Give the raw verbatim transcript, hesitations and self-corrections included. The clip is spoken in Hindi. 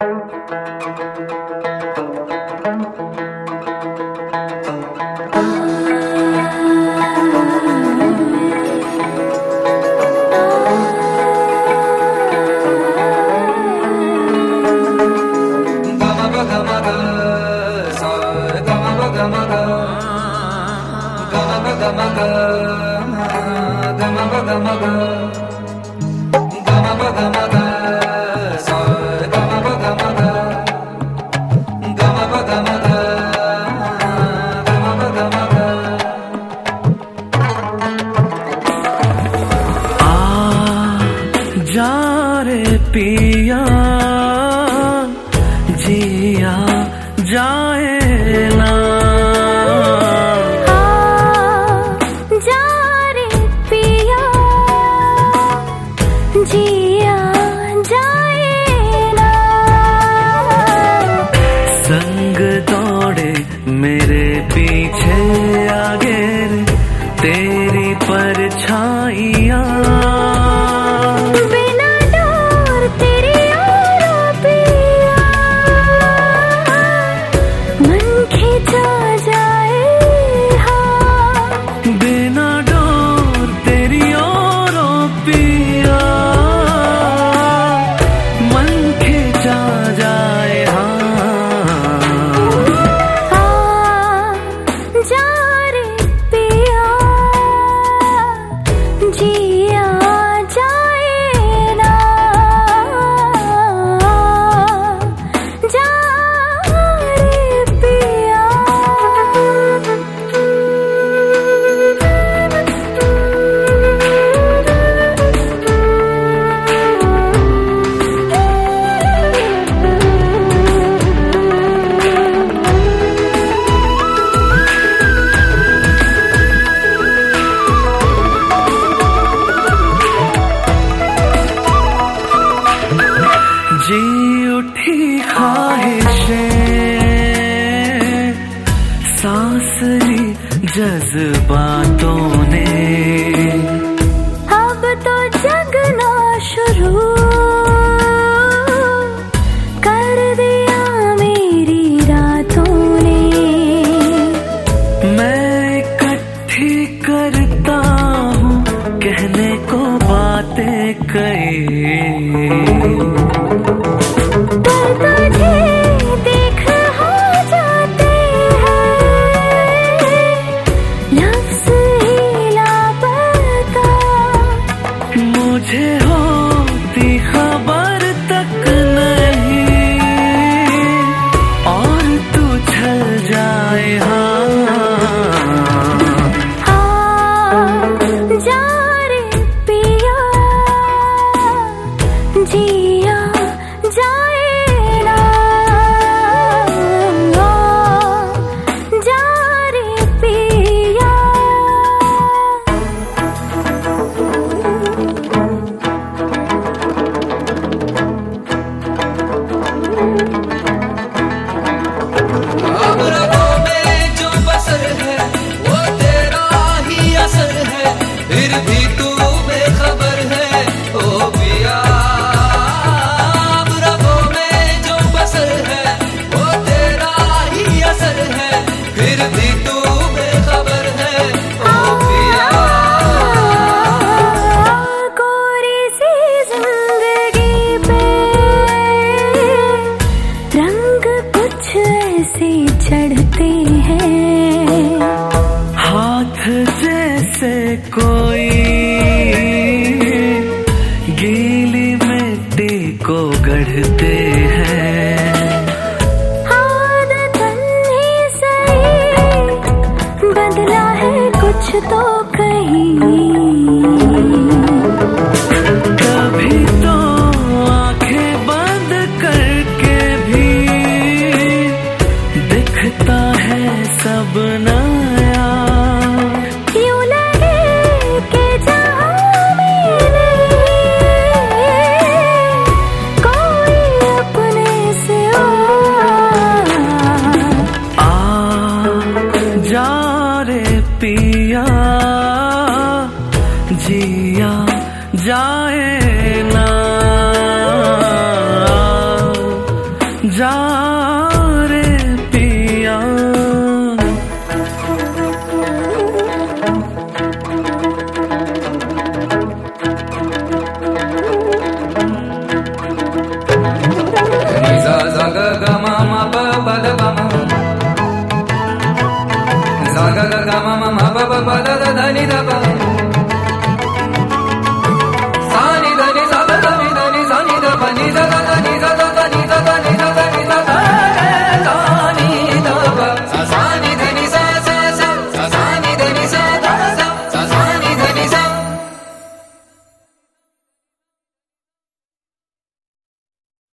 पिया जिया जाए ना जा रे पिया जिया जाए ना संग दौड़े मेरे पीछे आगे तेरी परछाइयाँ जी उठी ख्वाहिशें सांस ली जज्बातों ने अब तो जगना शुरू कर दिया मेरी रातों ने मैं इकट्ठी करता हूँ कहने को बातें कई तुझे देख हो जाते हैं लफ्ज़ ही लापता मुझे होती खबर तक नहीं और तू चल जाए हाँ हाँ जा रे पिया जिया जाए चढ़ते हैं हाथ जैसे कोई गीली मिट्टी को गढ़ते हैं आदतन ही सही बदला है कुछ तो कहीं कभी तो आंखें बंद करके भी दिखता है सब नया यूं लगे कि जहाँ में नहीं कोई अपने से आ जा रे पिया। जा रे पिया। Za za ga ga ma ma pa pa da pa ma. Za ga ga ga ma ma ma pa pa pa da da da ni da pa.